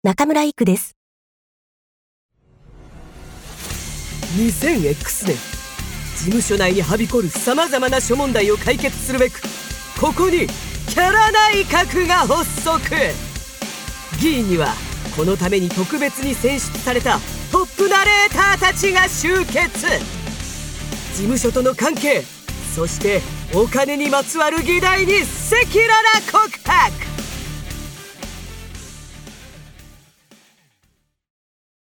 中村育です。 2000X 年、事務所内にはびこる様々な諸問題を解決するべく、ここにキャラ内閣が発足。議員にはこのために特別に選出されたトップナレーターたちが集結。事務所との関係、そしてお金にまつわる議題に赤裸々告白。